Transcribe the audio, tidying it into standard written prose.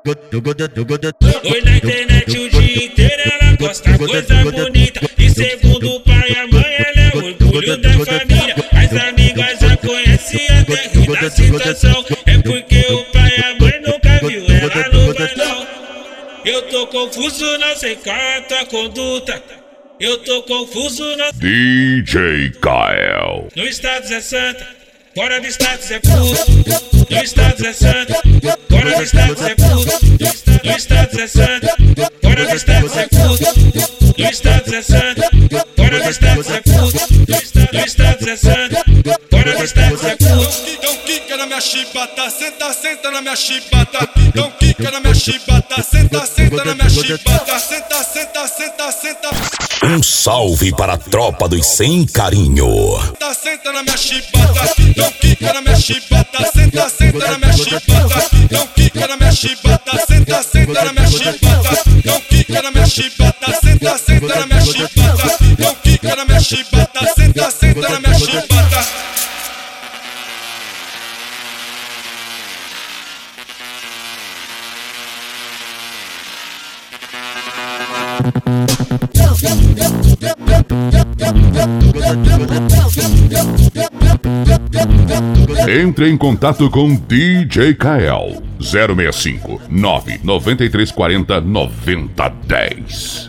Oi na internet o dia inteiro, ela posta coisa bonita. E segundo o pai e a mãe, ela é orgulho da família. As amigas já conhecem até rir da situação. É porque o pai e a mãe nunca viu ela no bailão. Eu tô confuso, não sei qual é a tua conduta. Eu tô confuso, não sei. DJ Kael. No status é santa, fora do status é puto. No status é santa, fora do status é puto. No status é santa, fora do status é puto. No status é santa, fora do status é puto. No status é santa, fora do status é puto. Então quica na minha chibata, senta, senta na minha chibata. Então quica na minha chibata, senta, senta na minha chibata. Senta, senta, senta, senta. Um salve para a tropa dos sem carinho. Senta, senta na minha chibata. Então quica na minha chibata, senta, senta na minha chibata. Então quica na minha chibata, senta, senta na minha chibata. Então quica na minha chibata, senta, senta na minha chibata. Então quica na minha chibata, senta, senta na minha chibata. Entre em contato com DJ Kael 065 99340 9010.